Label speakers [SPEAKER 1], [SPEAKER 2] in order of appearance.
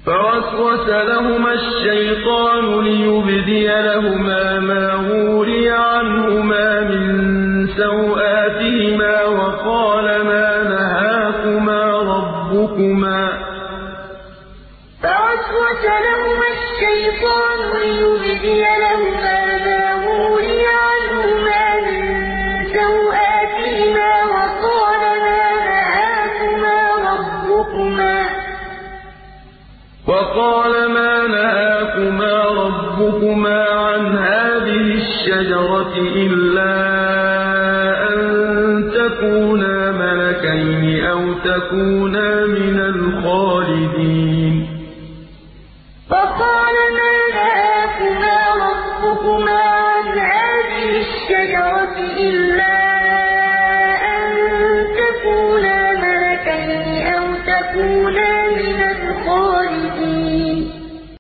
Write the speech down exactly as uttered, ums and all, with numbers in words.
[SPEAKER 1] فوسوس لهما الشيطان ليبدي لهما ما وري عنهما من سوآتهما وقال ما نهاكما ربكما فوسوس لهما الشيطان ليبدي لهما ما وري عنهما من سوآتهما وقال ما نهاكما ربكما وقال ما نهاكما ربكما عن هذه الشجرة إلا أن تكونا ملكين أو تكونا من الخالدين